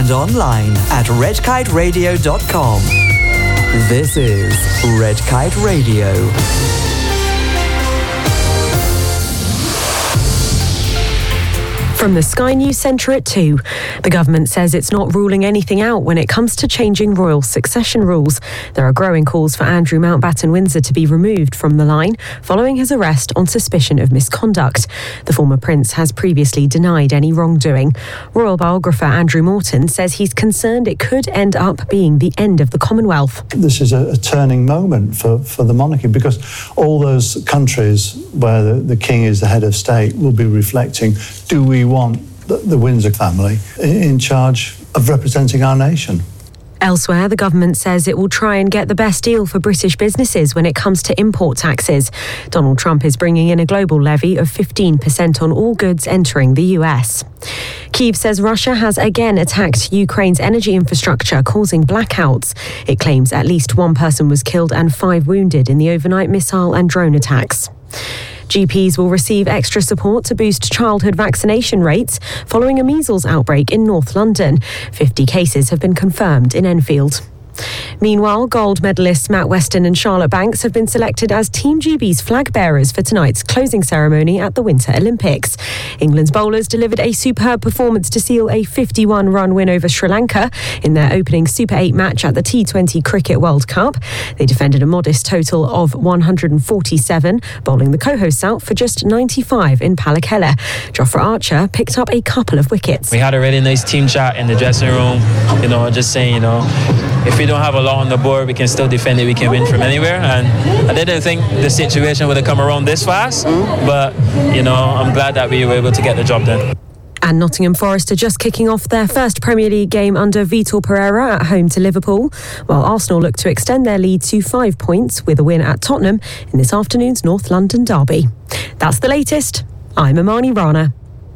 and online at redkiteradio.com. This is Red Kite Radio. From the Sky News Centre at 2, the government says it's not ruling anything out when it comes to changing royal succession rules. There are growing calls for Andrew Mountbatten-Windsor to be removed from the line following his arrest on suspicion of misconduct. The former prince has previously denied any wrongdoing. Royal biographer Andrew Morton says he's concerned it could end up being the end of the Commonwealth. This is a turning moment for the monarchy, because all those countries where the king is the head of state will be reflecting, do we want the Windsor family in charge of representing our nation? Elsewhere, the government says it will try and get the best deal for British businesses when it comes to import taxes. Donald Trump is bringing in a global levy of 15% on all goods entering the US. Kyiv says Russia has again attacked Ukraine's energy infrastructure, causing blackouts. It claims at least one person was killed and 5 wounded in the overnight missile and drone attacks. GPs will receive extra support to boost childhood vaccination rates following a measles outbreak in North London. 50 cases have been confirmed in Enfield. Meanwhile, gold medalists Matt Weston and Charlotte Banks have been selected as Team GB's flag bearers for tonight's closing ceremony at the Winter Olympics. England's bowlers delivered a superb performance to seal a 51-run win over Sri Lanka in their opening Super 8 match at the T20 Cricket World Cup. They defended a modest total of 147, bowling the co-hosts out for just 95 in Pallekele. Jofra Archer picked up a couple of wickets. We had a really nice team chat in the dressing room, just saying, if we don't have a lot on the board, we can still defend it, we can win from anywhere. And I didn't think the situation would have come around this fast, but, I'm glad that we were able to get the job done. And Nottingham Forest are just kicking off their first Premier League game under Vitor Pereira at home to Liverpool, while Arsenal look to extend their lead to 5 points with a win at Tottenham in this afternoon's North London derby. That's the latest. I'm Amani Rana.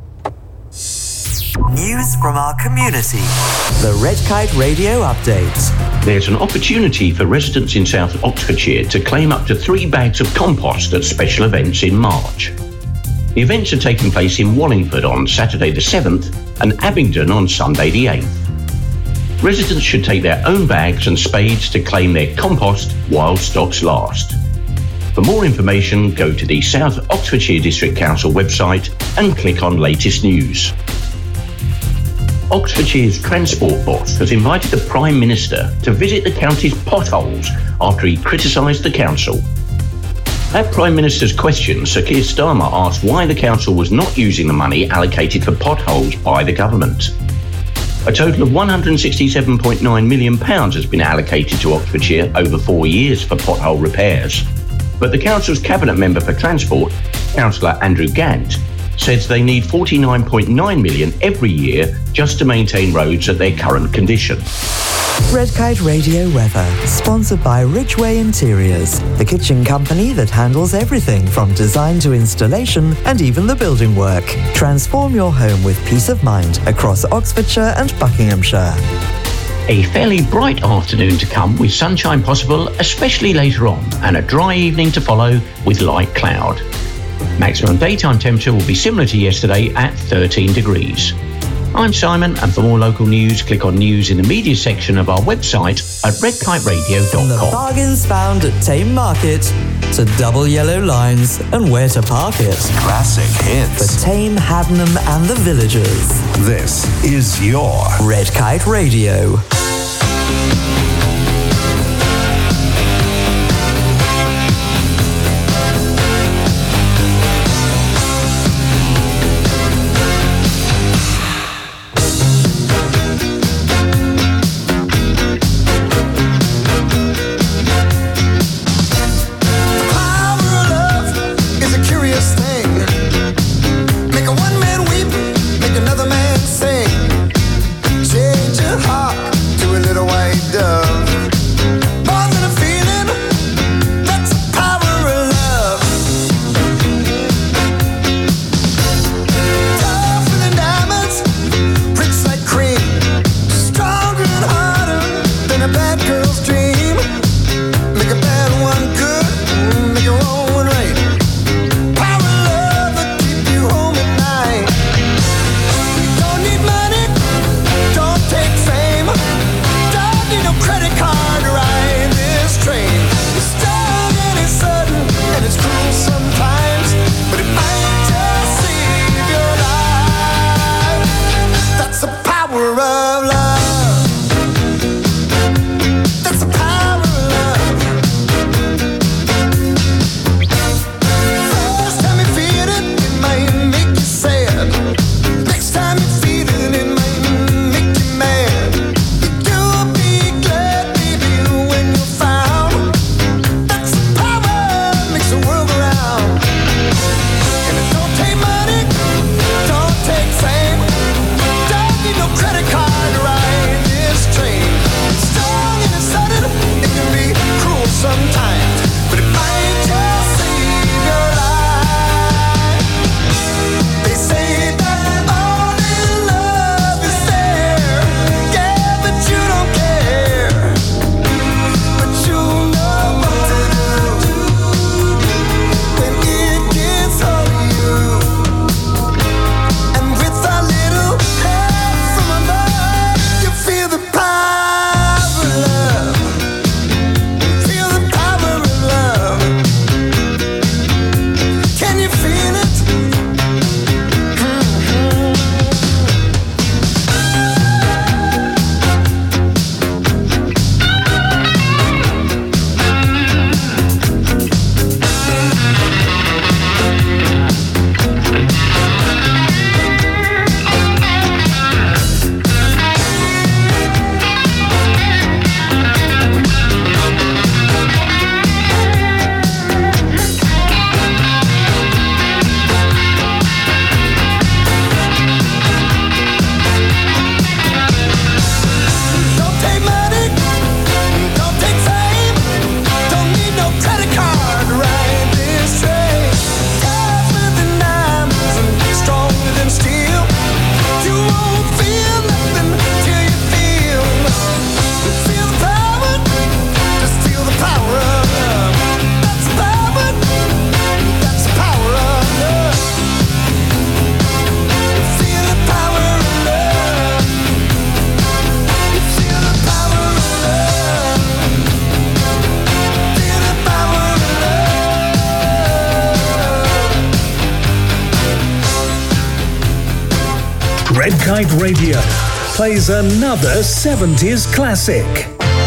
News from our community. The Red Kite Radio Update. There's an opportunity for residents in South Oxfordshire to claim up to 3 bags of compost at special events in March. The events are taking place in Wallingford on Saturday the 7th and Abingdon on Sunday the 8th. Residents should take their own bags and spades to claim their compost while stocks last. For more information, go to the South Oxfordshire District Council website and click on Latest News. Oxfordshire's Transport Boss has invited the Prime Minister to visit the county's potholes after he criticised the council. At Prime Minister's question, Sir Keir Starmer asked why the council was not using the money allocated for potholes by the government. A total of £167.9 million has been allocated to Oxfordshire over 4 years for pothole repairs. But the council's Cabinet Member for Transport, Councillor Andrew Gant, says they need £49.9 million every year just to maintain roads at their current condition. Red Kite Radio weather, sponsored by Ridgeway Interiors, the kitchen company that handles everything from design to installation and even the building work. Transform your home with peace of mind across Oxfordshire and Buckinghamshire. A fairly bright afternoon to come with sunshine possible, especially later on, and a dry evening to follow with light cloud. Maximum daytime temperature will be similar to yesterday at 13 degrees. I'm Simon, and for more local news, click on News in the Media section of our website at redkiteradio.com. From the bargains found at Tame Market to double yellow lines and where to park it. Classic hits. For Tame, Haddenham and the villagers. This is your Red Kite Radio. Another man sing, change your heart to a little white dove. Kite Radio plays another 70s classic.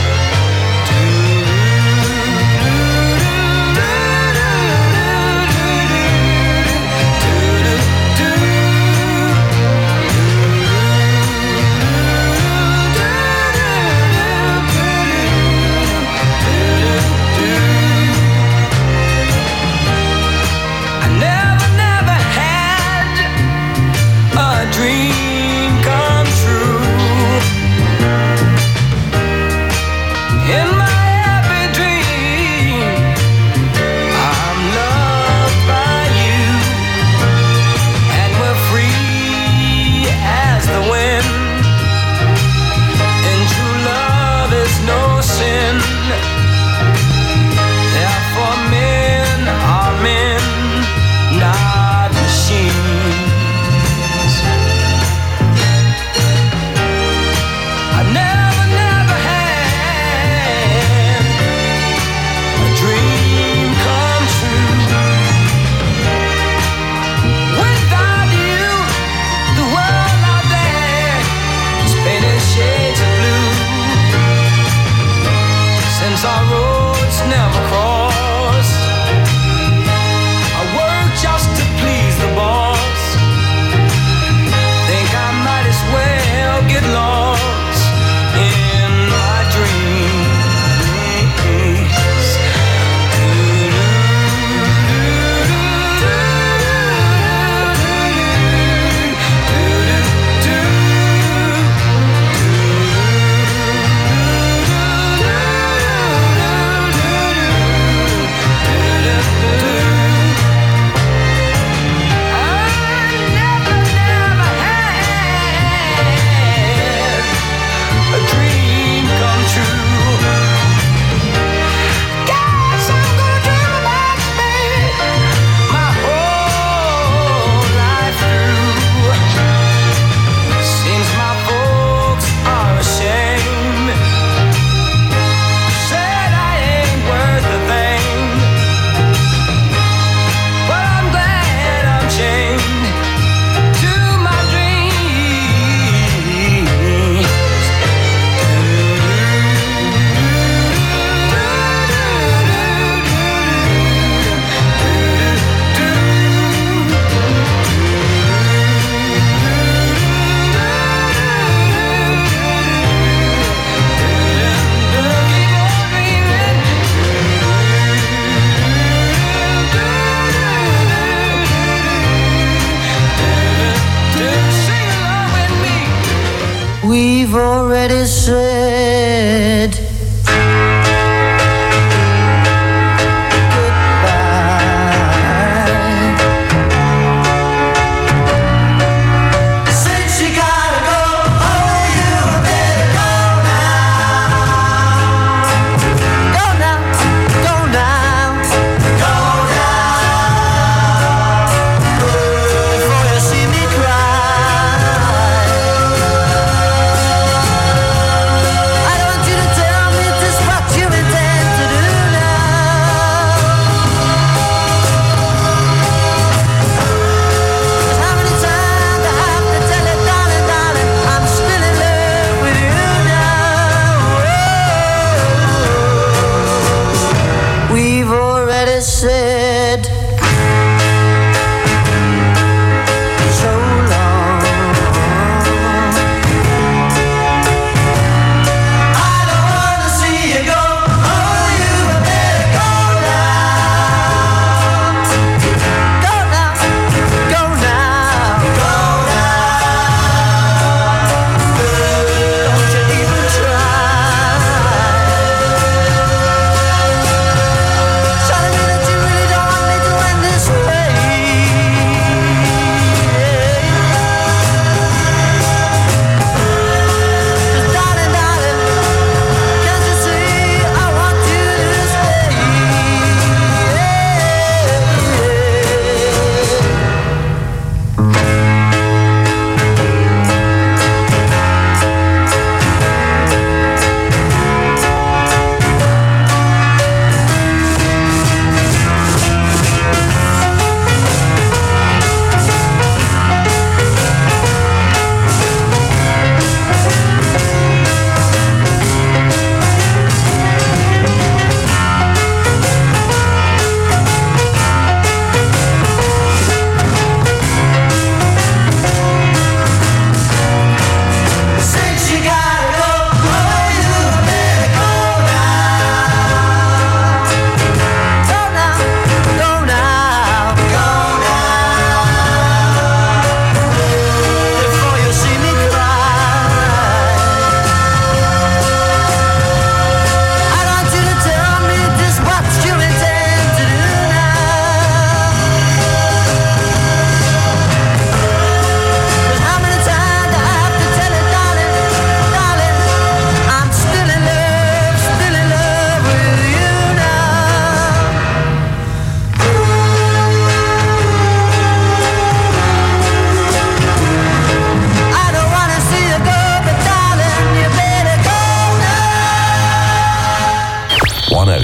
We've already said I don't want you to tell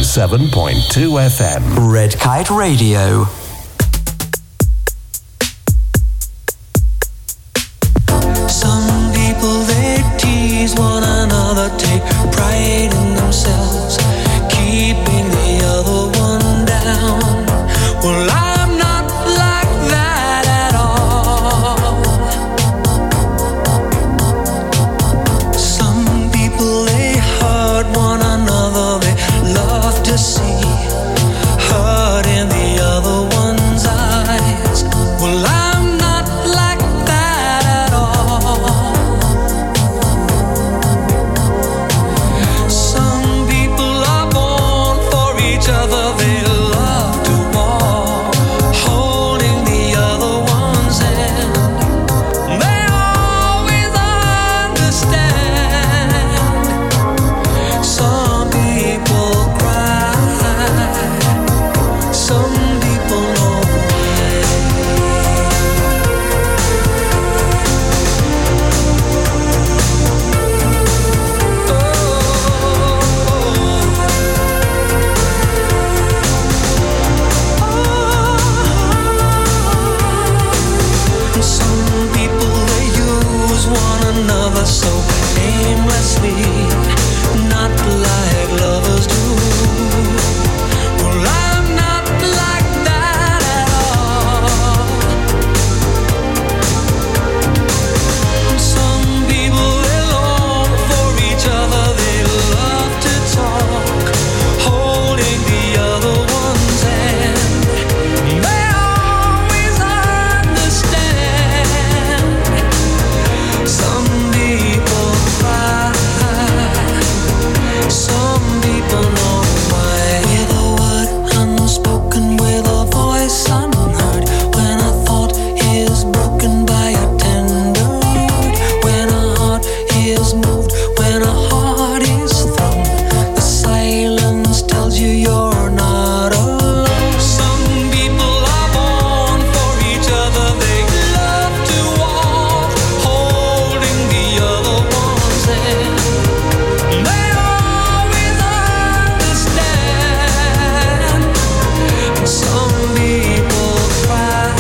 107.2 FM. Red Kite Radio. Some people, they tease one another, take pride in themselves, keeping the other one down. Well, I'm not like that at all. Some people, they hurt one another, they love to see hurt in the other one's eyes. Well, I'm not like that at all. Some people are born for each other, they love to walk, holding the other one's hand. They always understand. Some people cry, some people know some people, they use one another so aimlessly, not like lovers do. Well, I'm not like that at all. Some people, they long for each other, they love to talk, holding the other one's hand. They always understand. Some people cry, some people know why. With a word unspoken, with a voice unheard, when a thought is broken by a tender word, when a heart is moved, when a heart is thrown, the silence tells you you're not alone. Some people are born for each other, they love to walk, holding the other one's hand. They always understand. Some people cry,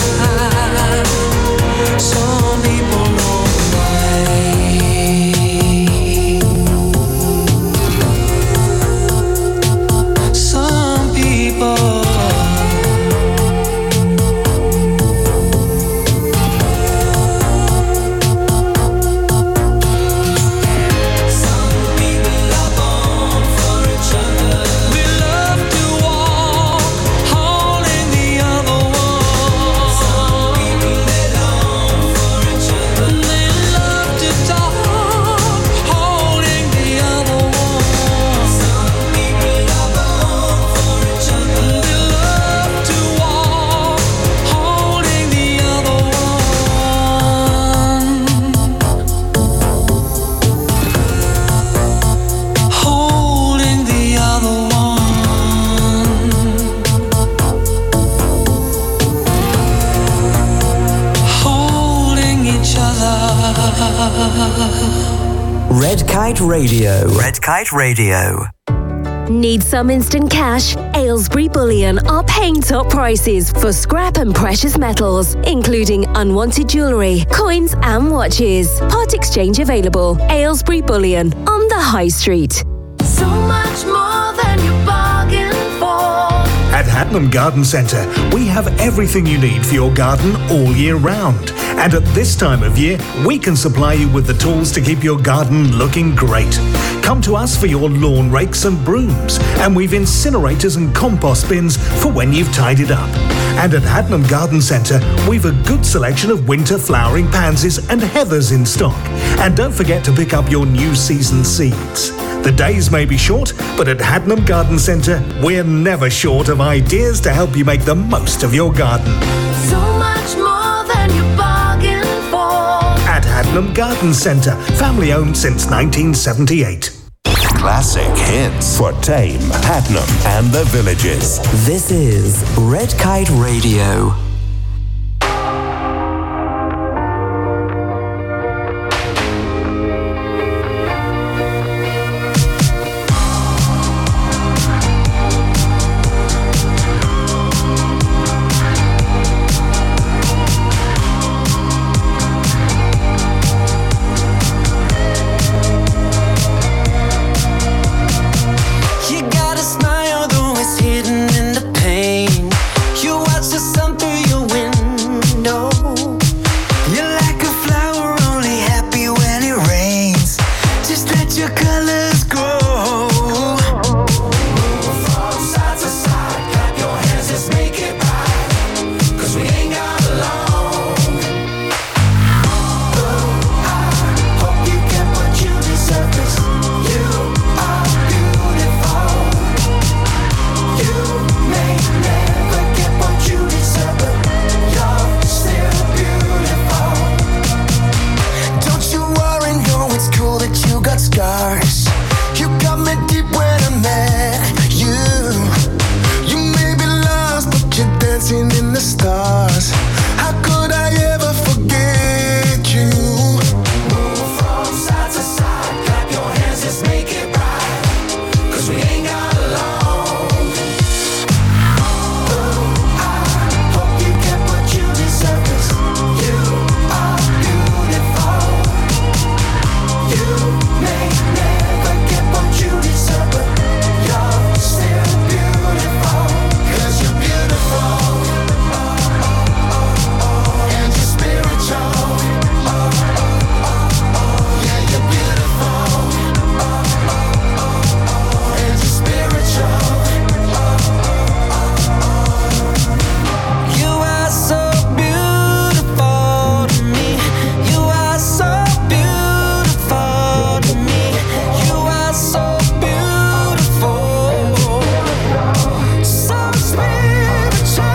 some people know why. Some people. Some people are born for each other. They love to walk, holding the other one. Some people, they long for each other. They love to talk, holding the other one. Some people are born for each other. They love to walk, holding the other one. Holding the other one. Holding each other. Red Kite Radio. Red Kite Radio. Need some instant cash? Aylesbury Bullion are paying top prices for scrap and precious metals, including unwanted jewellery, coins and watches. Part exchange available. Aylesbury Bullion on the High Street. So much more than you bargained for. At Hatnam Garden Centre, we have everything you need for your garden all year round. And at this time of year, we can supply you with the tools to keep your garden looking great. Come to us for your lawn rakes and brooms, and we've incinerators and compost bins for when you've tidied up. And at Hatnam Garden Centre, we've a good selection of winter flowering pansies and heathers in stock. And don't forget to pick up your new season seeds. The days may be short, but at Hatnam Garden Centre, we're never short of ideas to help you make the most of your garden. So much more than you bargained for. At Hatnam Garden Centre, family owned since 1978. Classic hits for Tame, Hatnam, and the villages. This is Red Kite Radio. your colors grow. Move from side to side, clap your hands, let's make it right. 'Cause we ain't got long. Oh, I hope you get what you deserve. 'Cause you are beautiful. You may never get what you deserve, but you're still beautiful. Don't you worry, no, it's cool that you got scars. You got me deep when I met you. You may be lost, but you're dancing in the stars. How could I ever forget you? Move from side to side, clap your hands, let's make it right. 'Cause we ain't got long. Oh, I hope you get what you deserve. 'Cause you are beautiful. You may never get what you deserve, but you're still beautiful. 'Cause you're beautiful. And you're spiritual. Yeah, you're beautiful. And you're spiritual. You are so beautiful to me. You are so beautiful to me. You are so beautiful. So spiritual.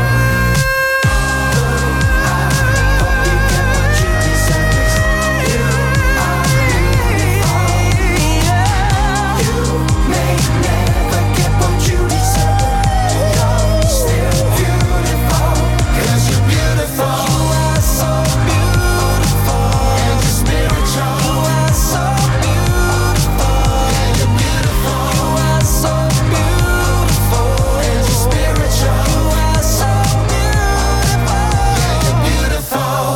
You get what you deserve. You are beautiful. You may never get what you deserve, but you're still beautiful. 'Cause you're beautiful. You are so beautiful. And you're spiritual. You are so beautiful. And you're beautiful. You are so beautiful. And you're spiritual. You are so beautiful. And you're beautiful.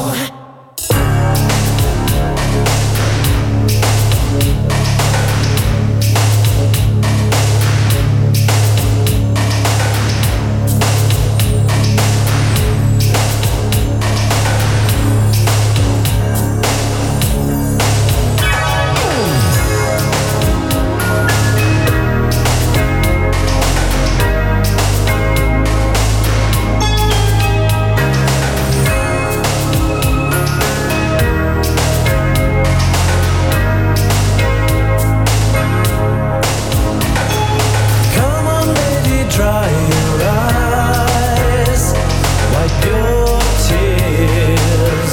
Come on, lady, dry your eyes, wipe your tears.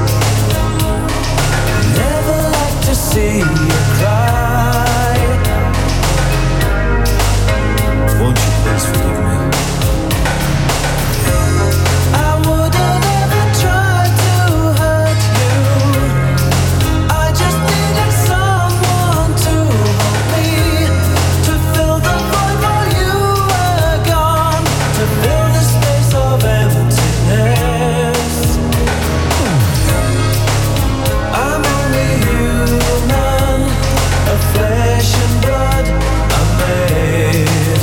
Never like to see you cry. Won't you please forgive me? I wouldn't ever try to hurt you. I just needed someone to hold me, to fill the void while you were gone, to fill the space of emptiness. I'm only human, of flesh and blood I'm made.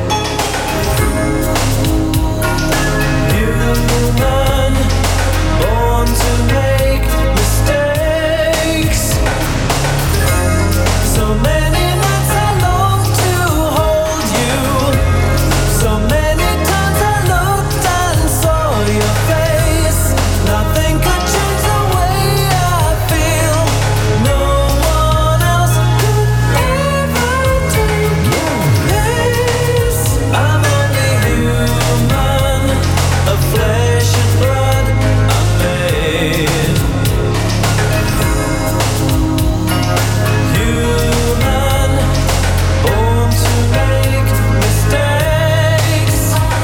Human, born to make mistakes. So many nights I long to hold you. So many times I looked and saw your face. Nothing could change the way I feel. No one else could ever take your place. I'm only human, of flesh and blood I'm made. Human, born to make mistakes.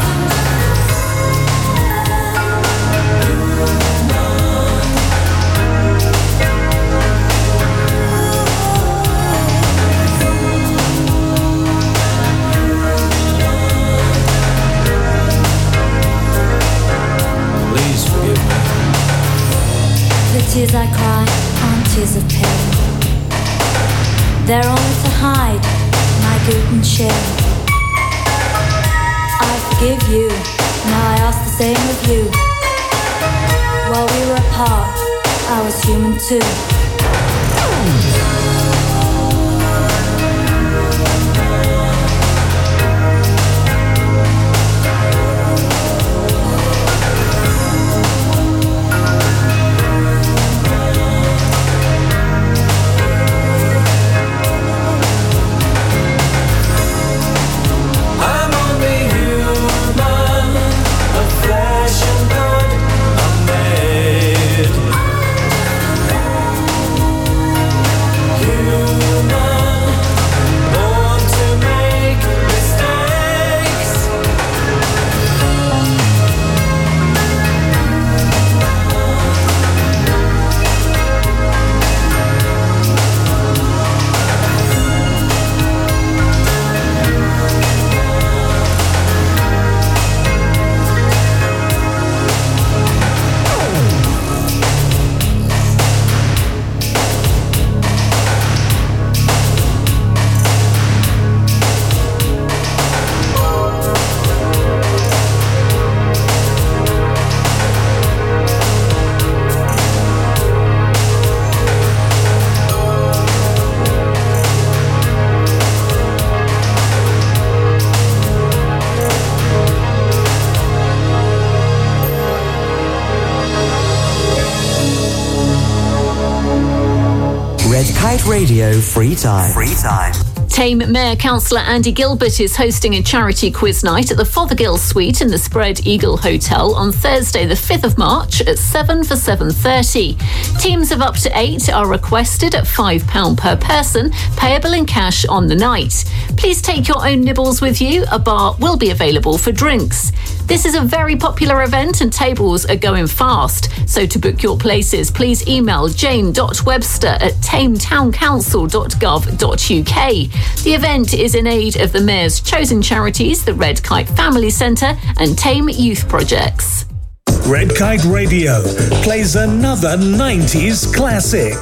Please forgive me. The tears I cry aren't tears of pain. They're only to hide my guilt and shame. I forgive you, now I ask the same of you. While we were apart, I was human too. Radio Free Time. Tame Mayor Councillor Andy Gilbert is hosting a charity quiz night at the Fothergill Suite in the Spread Eagle Hotel on Thursday the 5th of March at 7 for 7:30. Teams of up to 8 are requested at £5 per person, payable in cash on the night. Please take your own nibbles with you. A bar will be available for drinks. This is a very popular event and tables are going fast. So to book your places, please email jane.webster@tametowncouncil.gov.uk. The event is in aid of the Mayor's chosen charities, the Red Kite Family Centre and Tame Youth Projects. Red Kite Radio plays another 90s classic.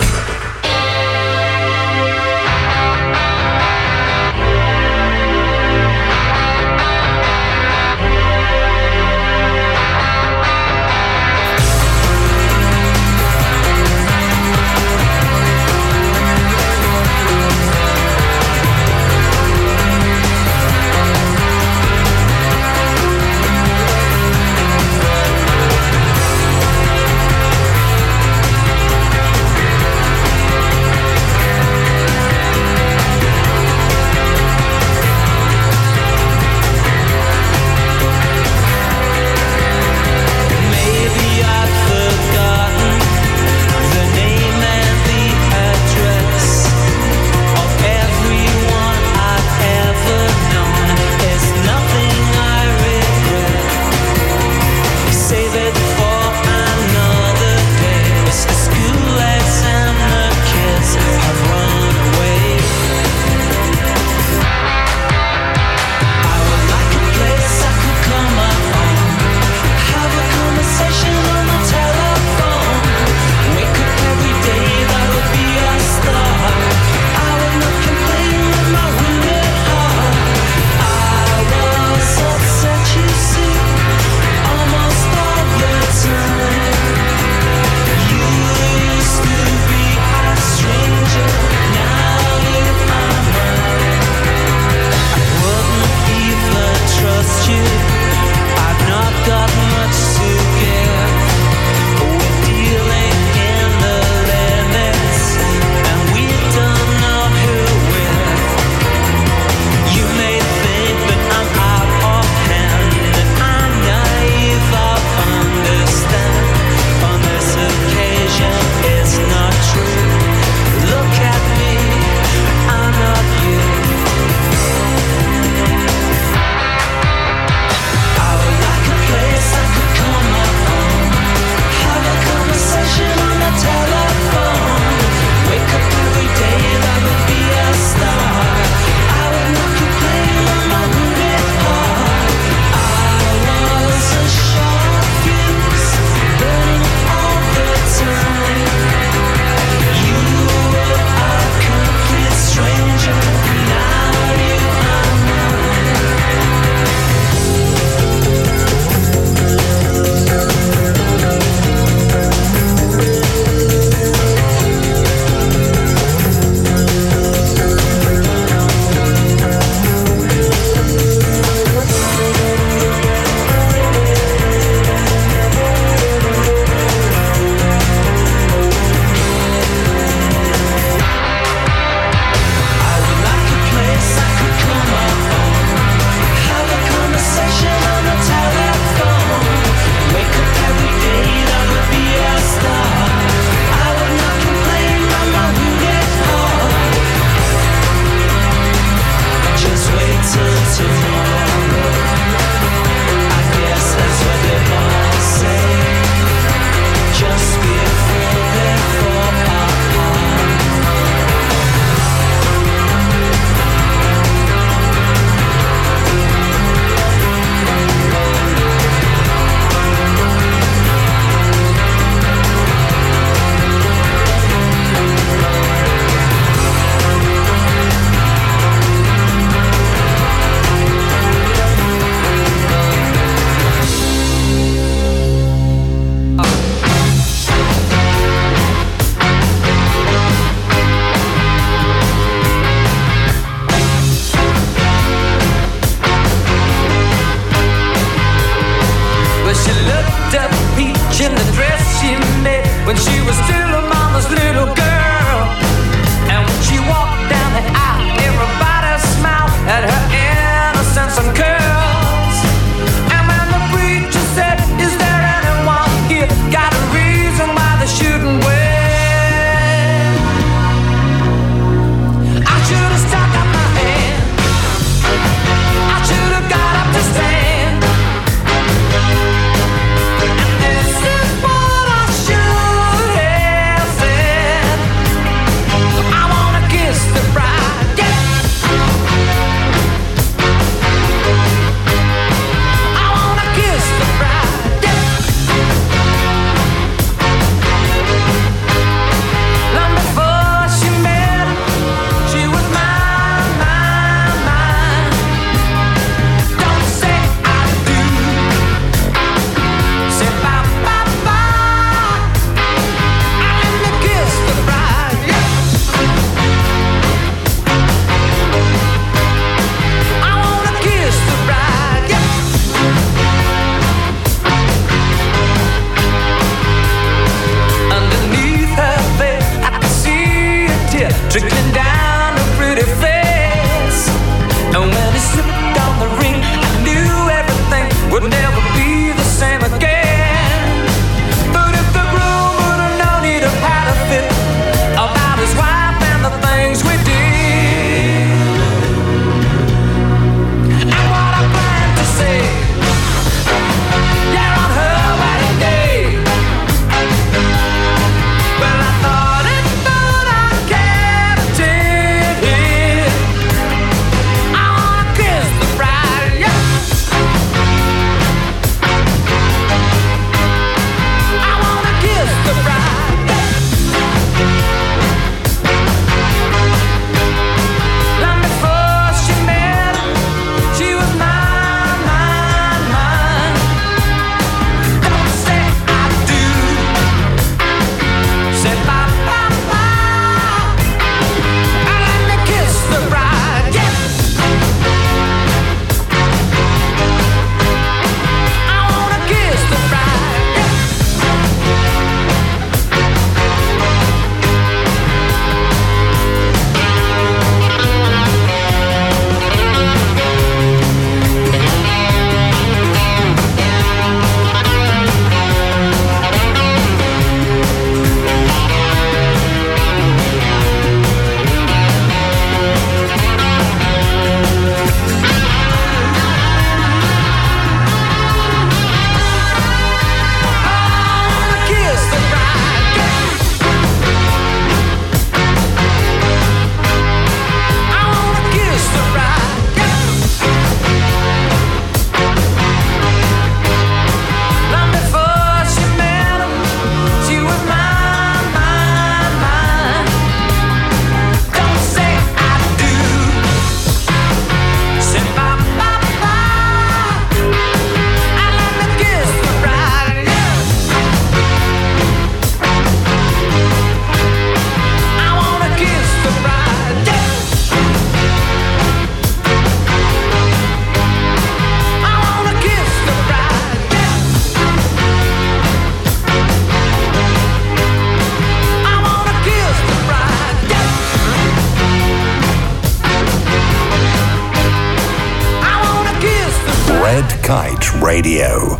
Red Kite Radio.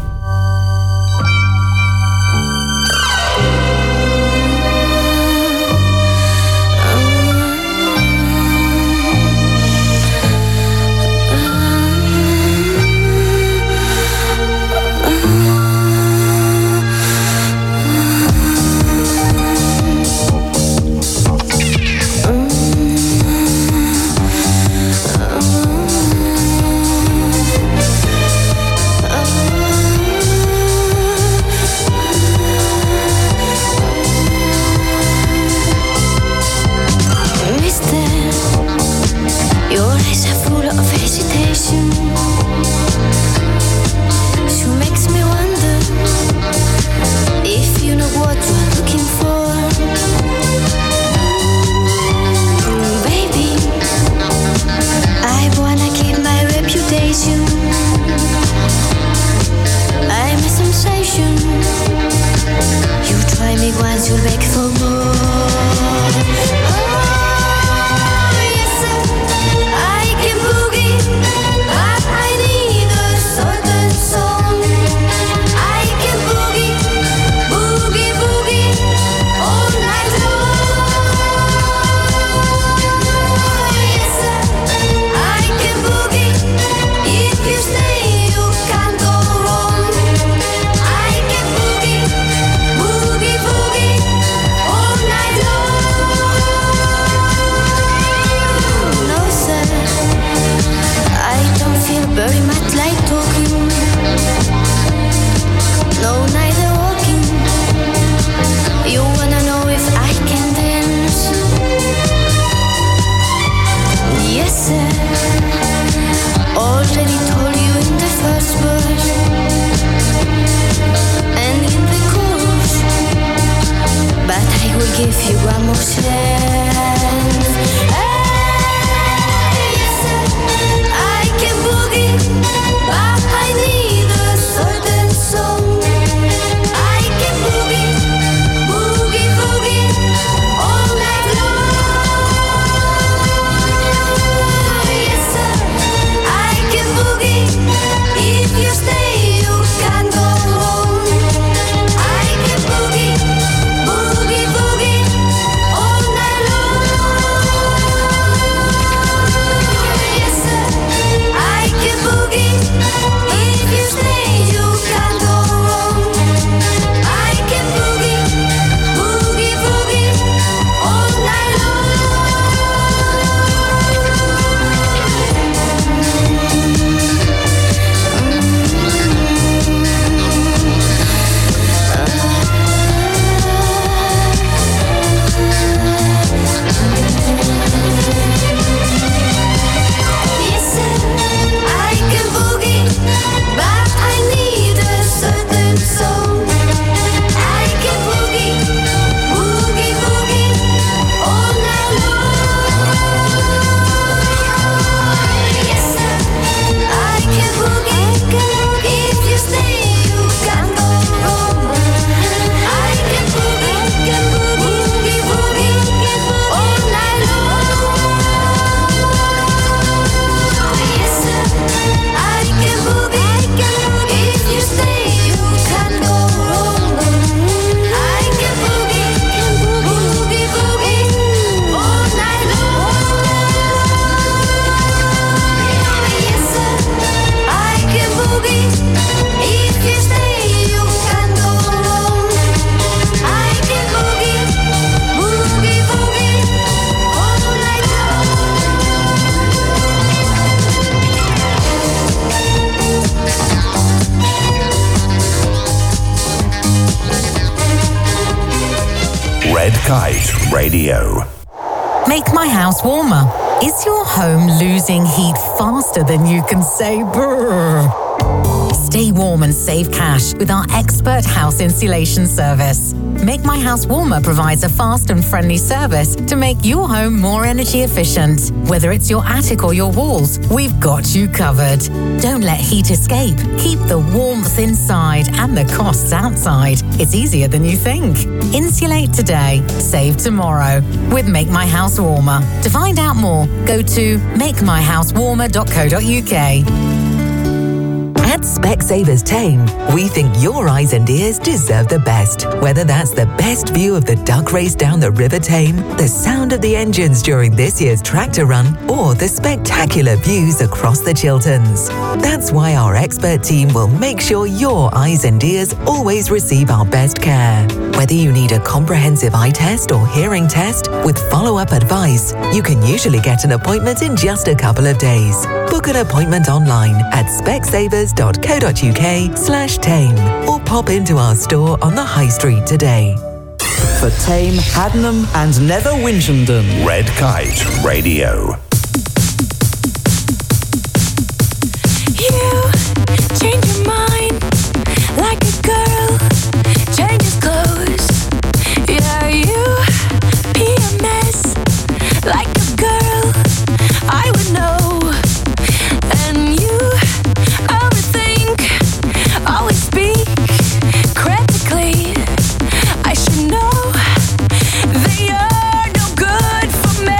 Red Kite Radio. Make my house warmer. Is your home losing heat faster than you can say brrr? Stay warm and save cash with our expert house insulation service. Make My House Warmer provides a fast and friendly service to make your home more energy efficient. Whether it's your attic or your walls, we've got you covered. Don't let heat escape. Keep the warmth inside and the costs outside. It's easier than you think. Insulate today, save tomorrow with Make My House Warmer. To find out more, go to makemyhousewarmer.co.uk. At Specsavers Tame, we think your eyes and ears deserve the best. Whether that's the best view of the duck race down the River Tame, the sound of the engines during this year's tractor run, or the spectacular views across the Chilterns. That's why our expert team will make sure your eyes and ears always receive our best care. Whether you need a comprehensive eye test or hearing test with follow-up advice, you can usually get an appointment in just a couple of days. Book an appointment online at specsavers.co.uk/tame or pop into our store on the High Street today. For Tame, Haddenham and Nether Winchendon. Red Kite Radio. You change your mind like a girl changes clothes. Yeah, you be a mess like a girl I would know. And you overthink, always speak critically. I should know that you're no good for me.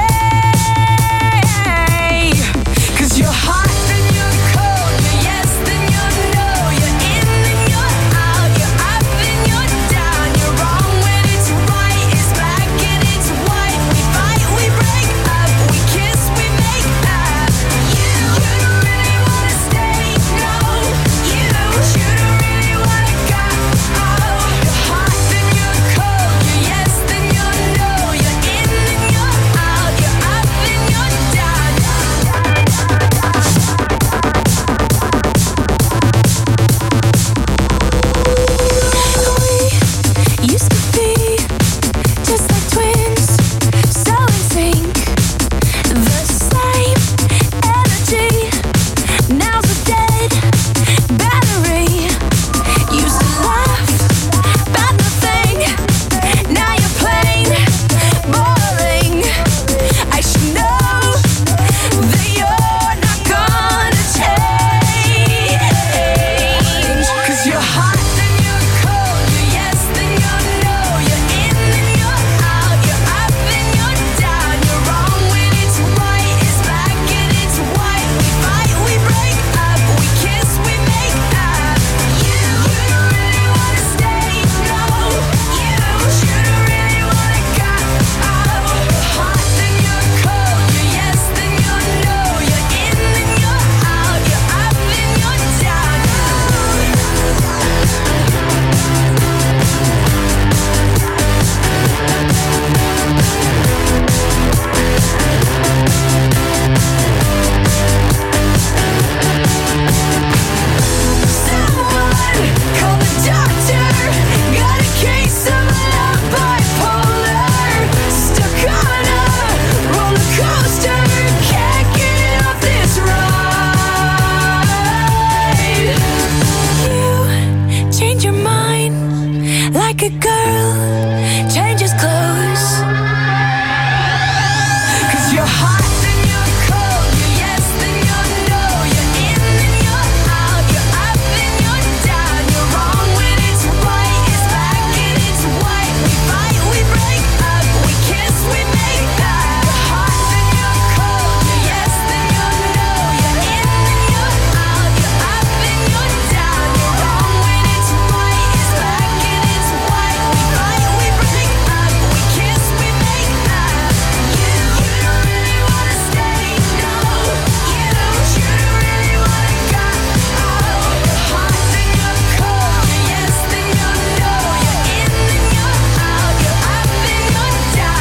'Cause you're hot, then you're cold, you're yes, then you're no, you're in, then you're out, you're up, then you're down, you're wrong when it's right, it's black and it's white. We fight, we break up, we kiss, we make up. You don't really wanna stay, no. You don't really wanna go. Oh, you're hot, then you're cold, you're yes, then you're no, you're in, then you're out, you're up, then you're down. We used to be just like twins, so in sync, the same energy. Now's a dead battery. Used to laugh about nothing, now you're plain boring. I should know that you're not gonna change. 'Cause you're hot, then you're cold, you're yes, then you're no, you're in, then you're out, you're up, then you're down, you're wrong when it's right, it's black and it's white. We fight, we break up, we kiss, we make up. You don't really wanna stay, no. You shouldn't really wanna go. Oh, you're hot, then you're cold, you're yes, then you're no, you're in, then you're out, you're up, then you're down. Someone call the doctor. Got a case of love bipolar. Stuck on a roller coaster. Can't get off this ride. You change your mind like a girl changes clothes. 'Cause you're hot, then you're cold, you're yes, then you're no, you're in, then you're out, you're up, then you're down, you're wrong when it's right, it's black and it's white. We fight, we break up, we kiss, we make up. You're hot, then you're cold, you're yes, then you're no, you're in, then you're out, you're up, then you're down, you're wrong when it's right, it's black and it's white. We fight, we break up, we kiss, we make up. You don't really wanna stay, no. You shouldn't really wanna go. Oh, you're hot, then you're cold, you're yes, then you're no, you're in, then you're out, you're up, then you're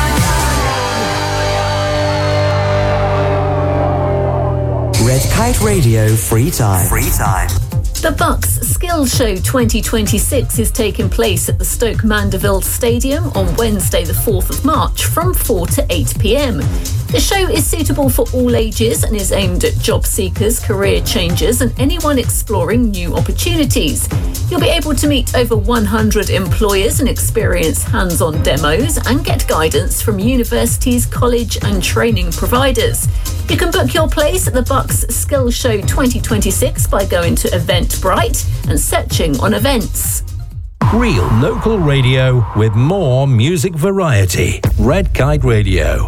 down. Red Kite Radio Free Time. The Bucks Skills Show 2026 is taking place at the Stoke Mandeville Stadium on Wednesday the 4th of March from 4 to 8 p.m. The show is suitable for all ages and is aimed at job seekers, career changers and anyone exploring new opportunities. You'll be able to meet over 100 employers and experience hands-on demos and get guidance from universities, college and training providers. You can book your place at the Bucks Skills Show 2026 by going to Eventbrite and searching on events. Real local radio with more music variety. Red Kite Radio.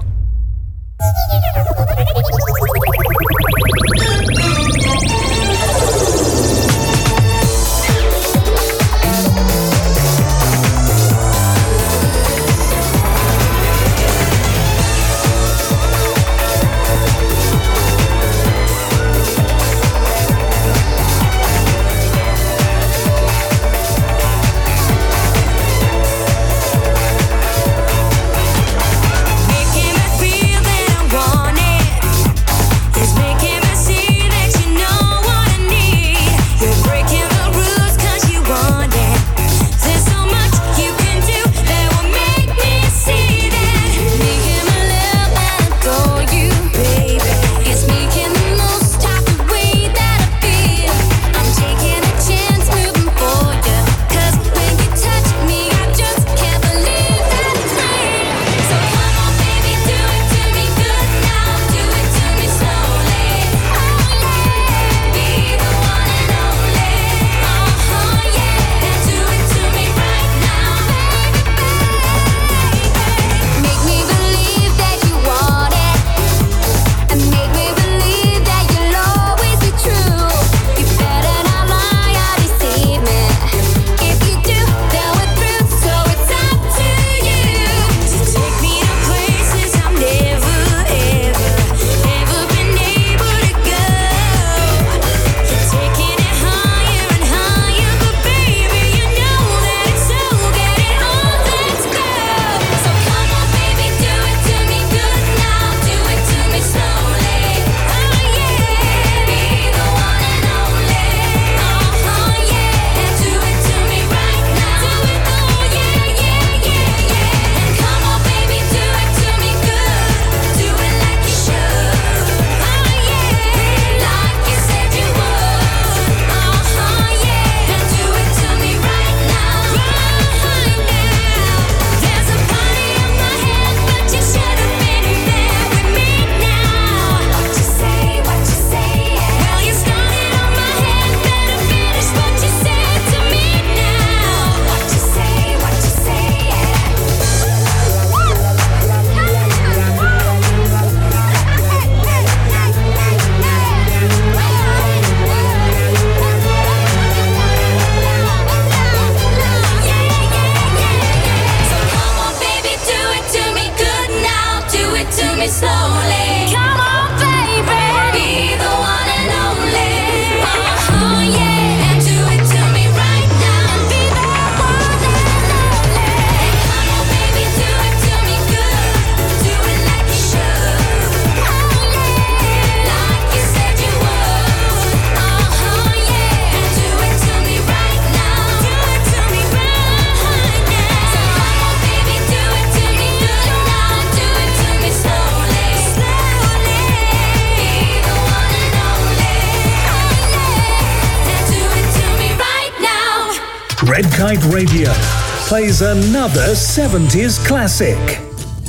Kite Radio plays another 70s classic.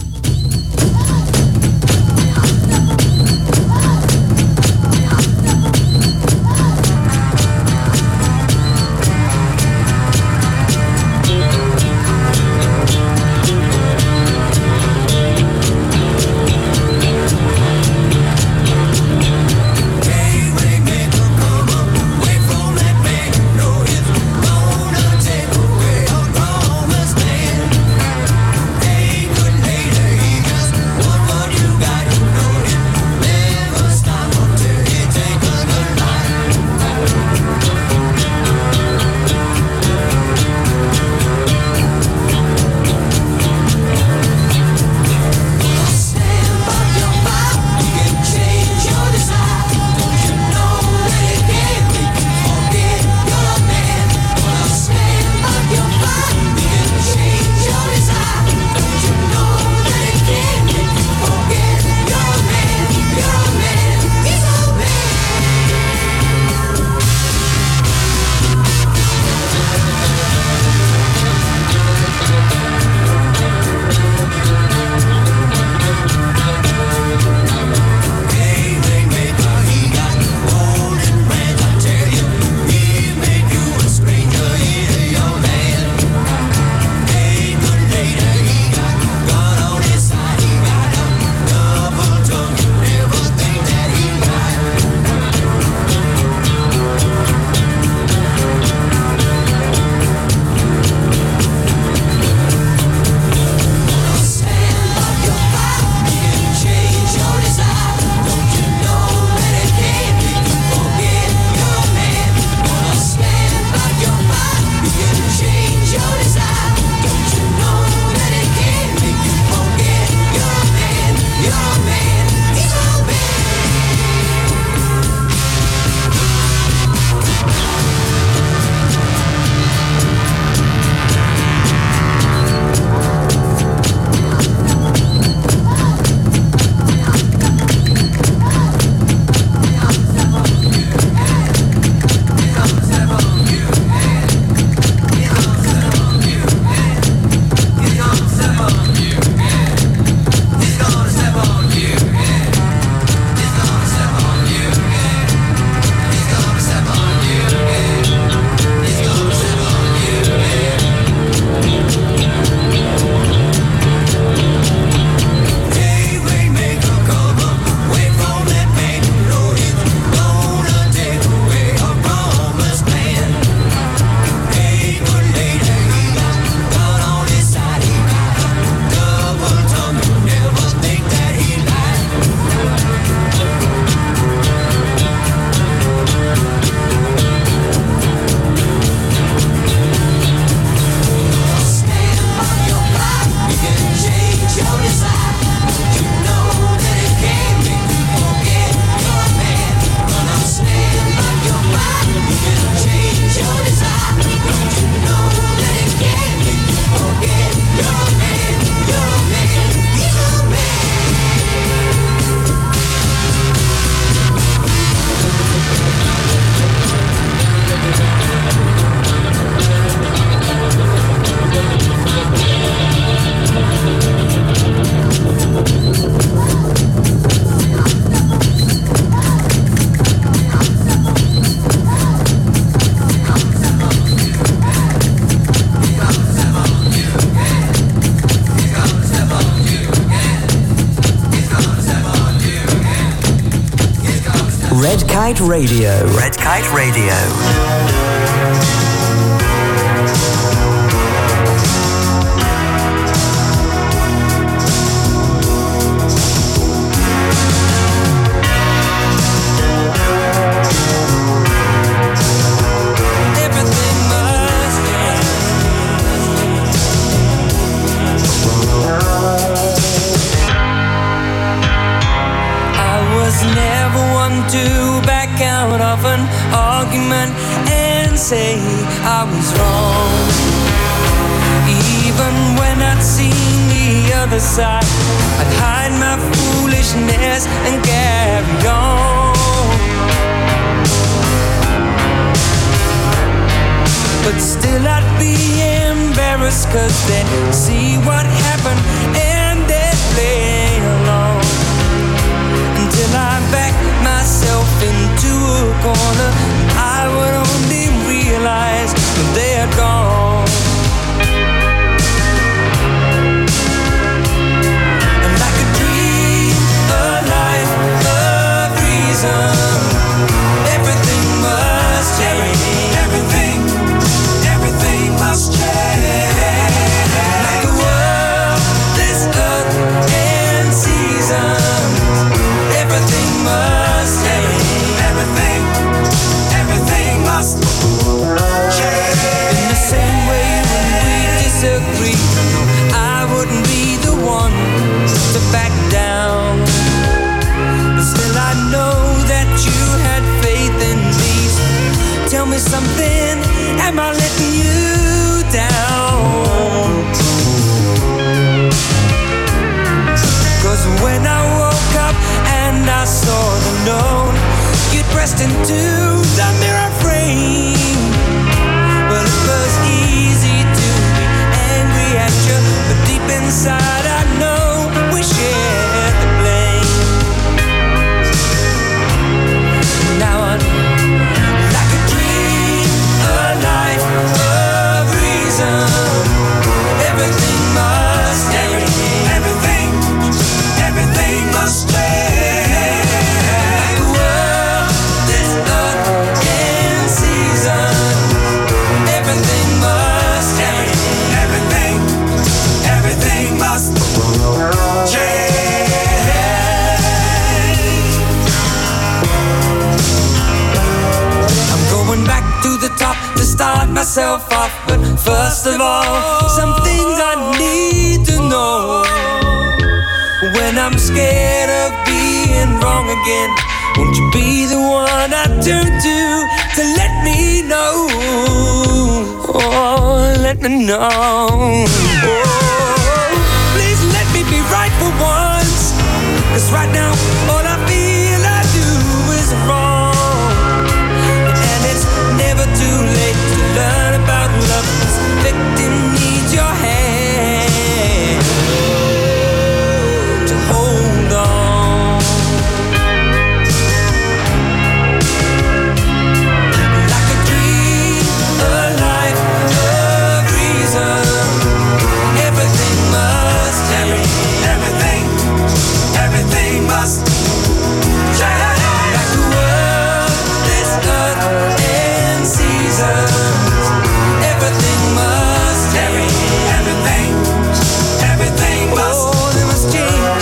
Red Kite Radio. Red Kite Radio. To back out of an argument and say I was wrong. Even when I'd seen the other side, I'd hide my foolishness and carry on. But still I'd be 'cause they see what happened and they play along. Until I back myself into a corner, I would only realize when they're gone. And like a dream, a life of reason, everything must change. Everything must change. Like the world, this earth and seasons, everything must change. Everything must change. In the same way when we disagree, I wouldn't be the one to back down. But still I know that you had faith in me. So tell me something, am I letting you down? 'Cause when I woke up and I saw the note, you pressed into the mirror frame. Well, it was easy to be angry at you, but deep inside I know we shared the blame. Now I'm like a dream, a life of reason. Everything must change. Everything must change. Like the world, this earth and season, everything must change. Everything must change. I'm going back to the top to start myself off, but first of all, some things I need to know. When I'm scared of being wrong again, won't you be the one I turn to let me know? Oh, let me know. Oh, please let me be right for once, 'cause right now all I feel I do is wrong. And it's never too late to learn about love. This victim needs your hand to hold on. Like a dream, a life of reason, everything must change. Everything must change. Like the world, this earth and seasons, everything must change. Everything must, oh, they must change.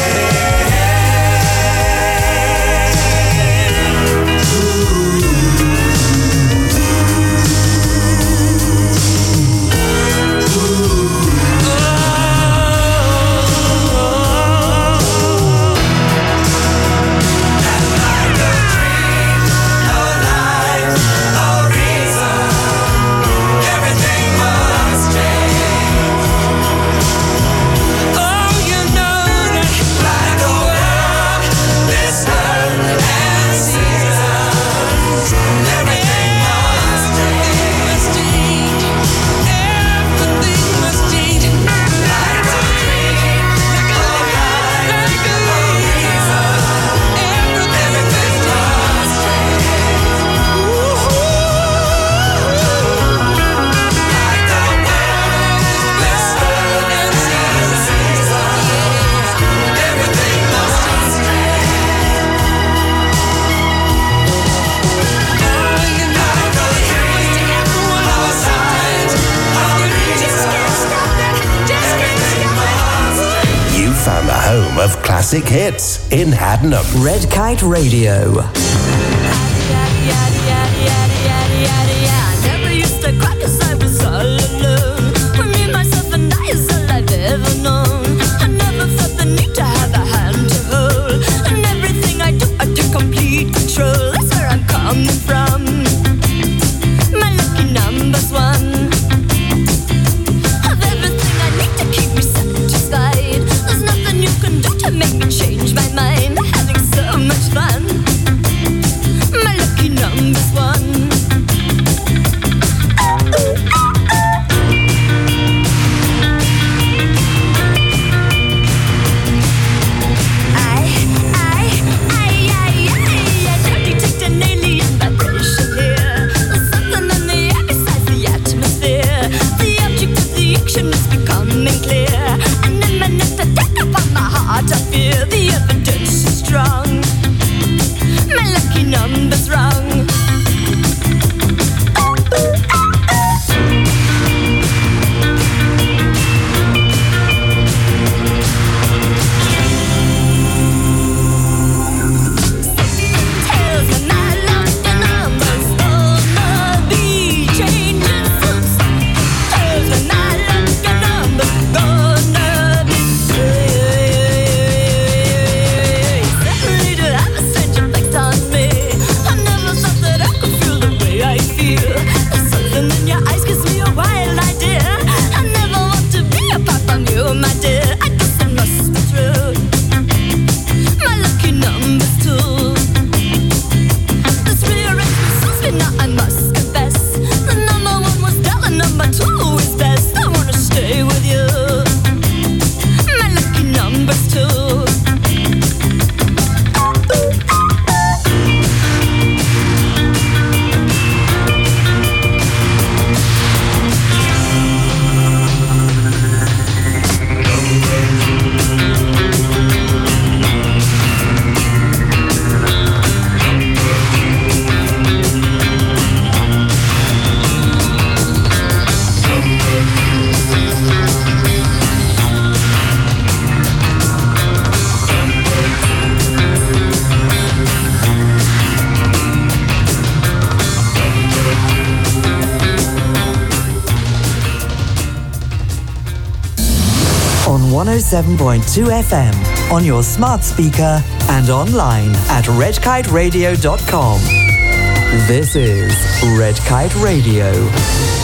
Found the home of classic hits in Haddenham. Red Kite Radio. Never used to cry 'cause I was all alone. For me, myself, and I is all I've ever known. I never felt the need to have a hand to hold. And everything I do, I take complete control. That's where I'm coming from. My lucky number's one. Of everything I need to keep me satisfied. There's nothing you can do to make me change my mind. Having so much fun. My lucky number's one. 107.2 FM on your smart speaker and online at redkiteradio.com. This is Red Kite Radio.